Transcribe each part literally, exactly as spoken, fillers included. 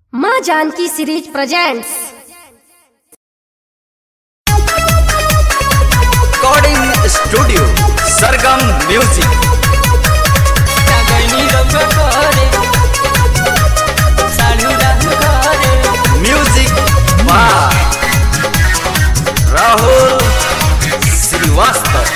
माँ Janki series presents. Recording studio Sargam music. Music by Rahul Srivastava.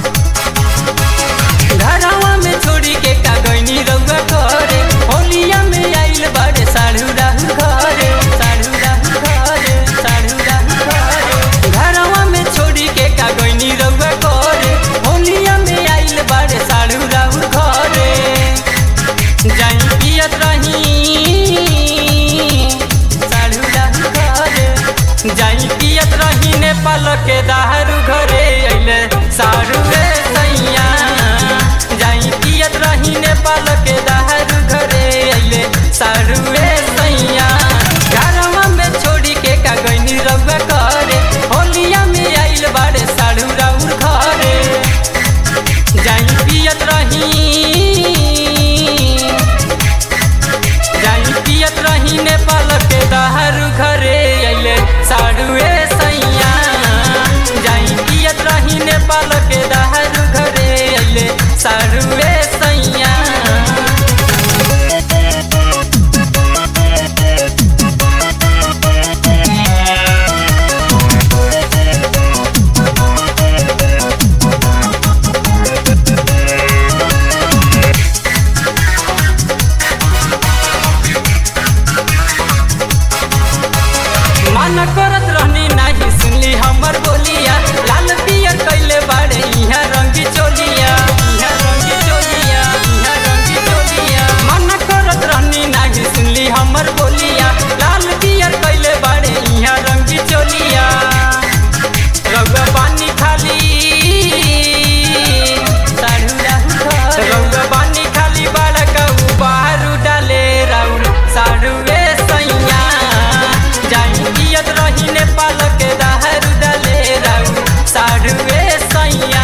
घरवा में छोड़ी के कागनी रउआ करे, होलिया में आइल बाड़े साढ़ू राहु घरे, साढ़ू राहु घरे, साढ़ू राहु घरे। घरवा में छोड़ी के कागनी रउआ करे, होलिया में आइल बाड़े साढ़ू राहु घरे। जाई पियत रही साढ़ू राहु घरे, जाई पियत रही नेपाल के दारू घरे अइले साढ़ू रे सैया। जाई पियत रही नेपाल के दारू घरे अइले साढ़ू रे सैया। घरवा में छोड़ी के कागनी रउआ करे, होलिया में आइल बाड़े साढ़ू राउर घरे। जाई पियत रही जाई पियत रही नेपाल के दारू घरे अइले साढ़ू रे सैया। जाई पियत रही नेपाल के दारू घरे अइले साढ़ू रे सैया। मन करत रहनी नाही सुनली हमर बोलिया, लाल पियर कैले बाड़े इहाँ रंगी चोलिया, इहाँ रंगी चोलिया, इहाँ रंगी चोलिया। मन करत रहनी नाही सुनली हमर बोलिया, लाल पियर कैले बाड़े इहाँ रंगी चोलिया। रउआ पानी खाली साढ़ू राहु घरे, रउआ पानी खाली बाड़ा कऊ बारू डाले राउर साढ़ू रे सैया। जाई पियत रही नेपाल के दारू डाले राउर साढ़ू रे सैया।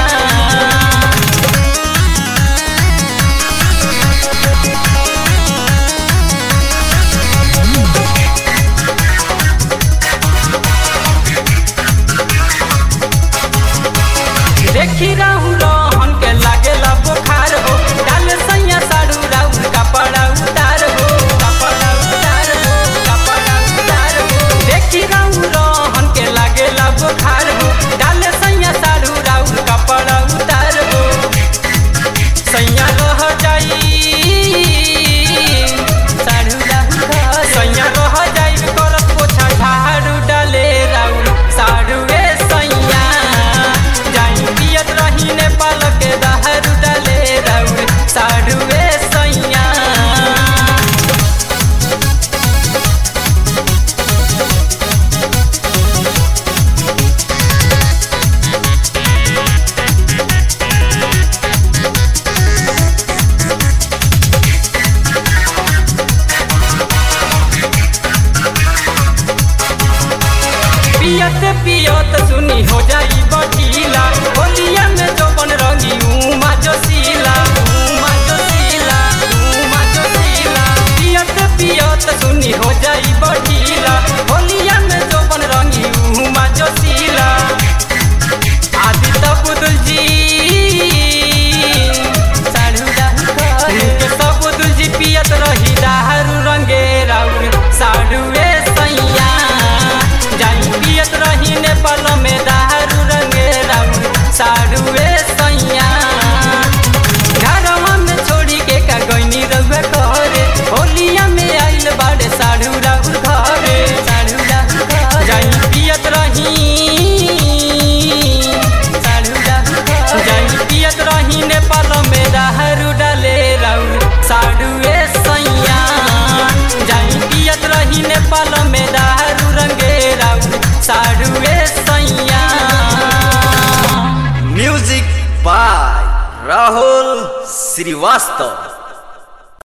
देखी राहु रहन के लागेला बुखार हो, डाल सैया साढ़ू राउर कपड़ा उतार हो, कपड़ा उतार हो, कपड़ा उतार हो। देखी राहु रहन के लागेला बुखार हो, डाल सैया साढ़ू राउर कपड़ा उतार हो। सैया रह जाई साढ़ू राहु घरे, सैया रह जाई करत पोछा झाड़ू डाले राउर साढ़ू रे सैया। जाई पियत रही नेपाल के दारू डाले राउर साढ़ू रे सैया। पियत पियत सुनी हो जाई बठीला, होलिया में जौवन रंगी उमा जोशीला, उमा जोशीला, उमा जोशीला। पियत पियत सुनी हो जाई बठीला, होलिया में जौवन रंगी उमा जोशीला। आदित्य बुदुल जी साढ़ू राहु घरे, सबुदुल जी पियत रही दारू रंगे राउर साढ़ू रे सैया। जाई पियत रही नेपाल में दारू रंगे राउर साढ़ू रे सैया। घरवा में छोड़ी के कागनी रउआ करे, होलिया में आइल बाड़े साढ़ू राउर घरे, साढ़ू राहु घरे। जाई पियत रही साढ़ू राहु घरे, जाई पियत रही नेपाल में दारू डाले राउर साढ़ू रे सैया। जाई पियत रही नेपाल में दारू रंगे राउर साढ़ू रे सैया। Music by Rahul Srivastava.